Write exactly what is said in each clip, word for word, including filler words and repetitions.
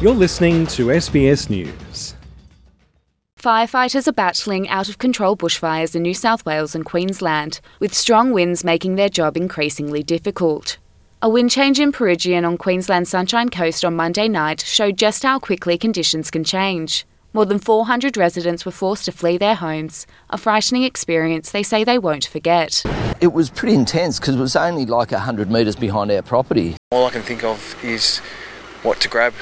You're listening to S B S News. Firefighters are battling out-of-control bushfires in New South Wales and Queensland, with strong winds making their job increasingly difficult. A wind change in Peregian on Queensland's Sunshine Coast on Monday night showed just how quickly conditions can change. More than four hundred residents were forced to flee their homes, a frightening experience they say they won't forget. It was pretty intense because it was only like one hundred metres behind our property. All I can think of is what to grab,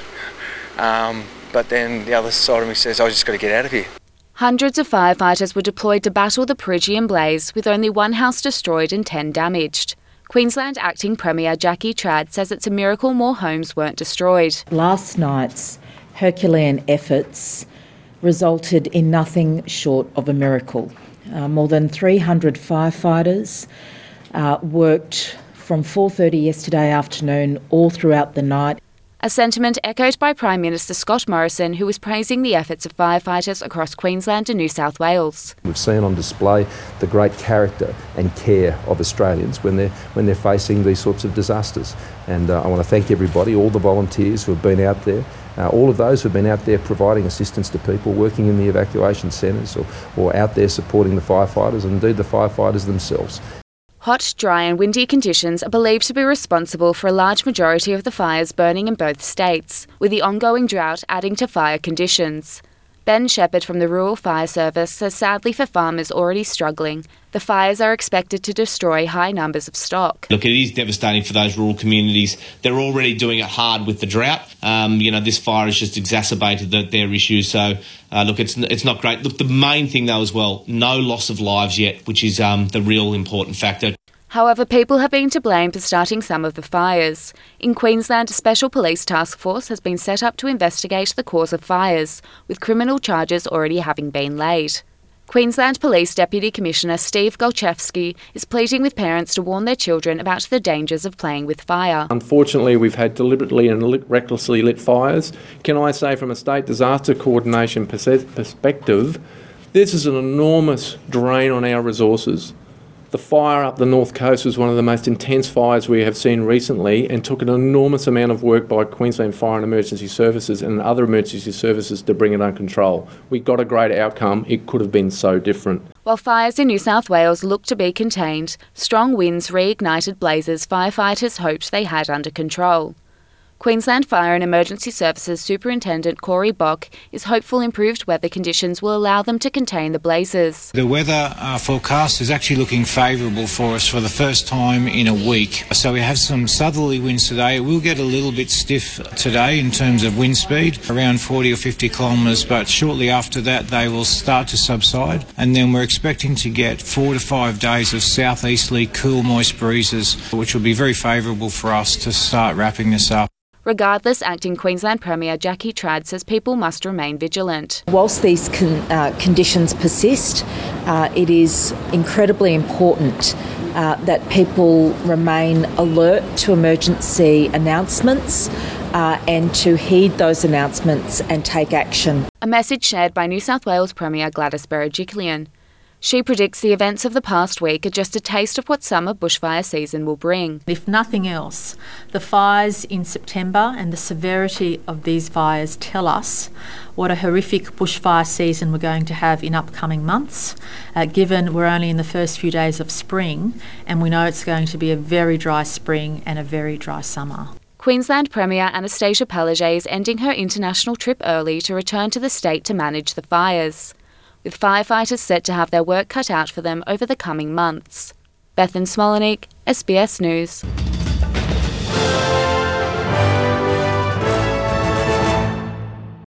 um, but then the other side of me says, I just got to get out of here. Hundreds of firefighters were deployed to battle the Peregian blaze, with only one house destroyed and ten damaged. Queensland Acting Premier Jackie Trad says it's a miracle more homes weren't destroyed. Last night's Herculean efforts resulted in nothing short of a miracle. Uh, more than three hundred firefighters uh, worked from four thirty yesterday afternoon all throughout the night. A sentiment echoed by Prime Minister Scott Morrison, who was praising the efforts of firefighters across Queensland and New South Wales. We've seen on display the great character and care of Australians when they're, when they're facing these sorts of disasters. And uh, I want to thank everybody, all the volunteers who have been out there, uh, all of those who have been out there providing assistance to people, working in the evacuation centres or, or out there supporting the firefighters and indeed the firefighters themselves. Hot, dry and windy conditions are believed to be responsible for a large majority of the fires burning in both states, with the ongoing drought adding to fire conditions. Ben Shepherd from the Rural Fire Service says sadly for farmers already struggling, the fires are expected to destroy high numbers of stock. Look, it is devastating for those rural communities. They're already doing it hard with the drought. Um, you know, this fire has just exacerbated the, their issues. So, uh, look, it's it's not great. Look, the main thing though as well, no loss of lives yet, which is um, the real important factor. However, people have been to blame for starting some of the fires. In Queensland, a special police task force has been set up to investigate the cause of fires, with criminal charges already having been laid. Queensland Police Deputy Commissioner Steve Golchevsky is pleading with parents to warn their children about the dangers of playing with fire. Unfortunately, we've had deliberately and lit, recklessly lit fires. Can I say from a state disaster coordination perspective, this is an enormous drain on our resources. The fire up the North Coast was one of the most intense fires we have seen recently and took an enormous amount of work by Queensland Fire and Emergency Services and other emergency services to bring it under control. We got a great outcome. It could have been so different. While fires in New South Wales looked to be contained, strong winds reignited blazes firefighters hoped they had under control. Queensland Fire and Emergency Services Superintendent Corey Bock is hopeful improved weather conditions will allow them to contain the blazes. The weather uh, forecast is actually looking favourable for us for the first time in a week. So we have some southerly winds today. It will get a little bit stiff today in terms of wind speed, around forty or fifty kilometres, but shortly after that they will start to subside. And then we're expecting to get four to five days of southeasterly cool moist breezes, which will be very favourable for us to start wrapping this up. Regardless, Acting Queensland Premier Jackie Trad says people must remain vigilant. Whilst these con- uh, conditions persist, uh, it is incredibly important uh, that people remain alert to emergency announcements uh, and to heed those announcements and take action. A message shared by New South Wales Premier Gladys Berejiklian. She predicts the events of the past week are just a taste of what summer bushfire season will bring. If nothing else, the fires in September and the severity of these fires tell us what a horrific bushfire season we're going to have in upcoming months, uh, given we're only in the first few days of spring and we know it's going to be a very dry spring and a very dry summer. Queensland Premier Anastasia Palaszczuk is ending her international trip early to return to the state to manage the fires, with firefighters set to have their work cut out for them over the coming months. Bethan Smolenick, S B S News.